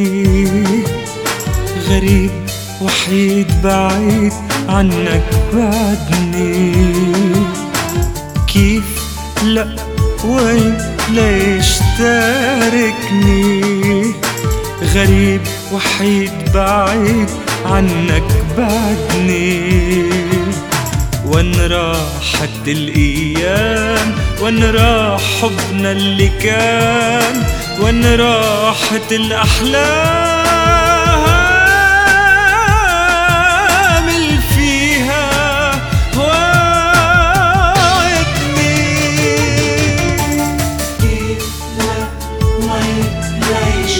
غريب وحيد بعيد عنك بعدني. كيف لا وين ليش تاركني؟ غريب وحيد بعيد عنك بعدني. وين راحت الأيام؟ وين راح حبنا اللي كان؟ وين راحت الأحلام اللي فيها وعدني؟ كيف لا وين ليش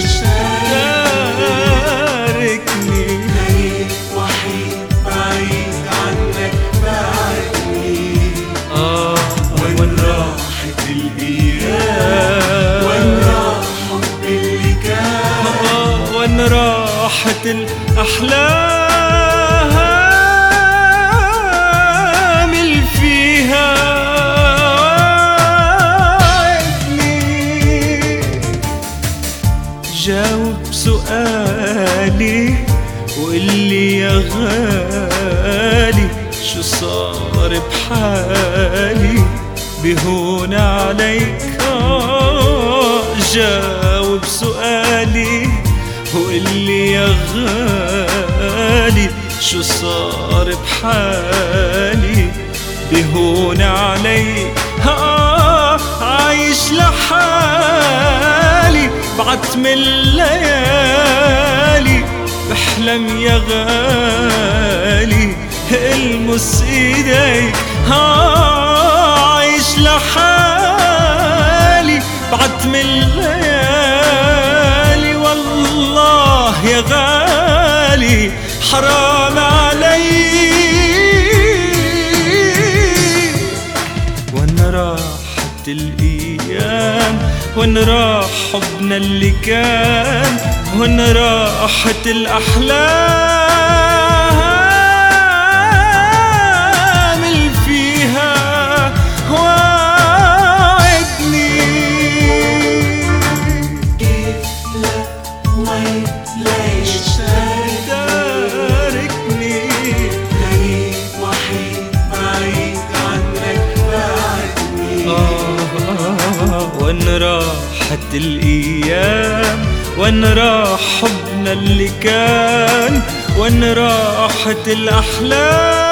تاركني؟ غريب وحيد بعيد عنك بعدني. وين راحت الأيام؟ وين راح حب اللي كان؟ وين راحت الأحلام اللي فيها وعدني؟ جاوب سؤالي وقلي يا غالي شو صار بحالي بهون عليك. جاوب سؤالي وقلي يا غالي شو صار بحالي بهون عليك. عايش لحالي بعتم الليالي بحلم يا غالي المس ايديك. عايش لحالي بعتم الليالي والله يا غالي حرام علي. وين راحت الأيام؟ وين راح حبنا اللي كان؟ وين راحت الأحلام اللي فيها وعدني؟ كيف لا وين ليش تاركني؟ غريب وحيد بعيد عنك بعدني. وين راحت الأيام؟ وين راح حبنا اللي كان؟ وين راحت الأحلام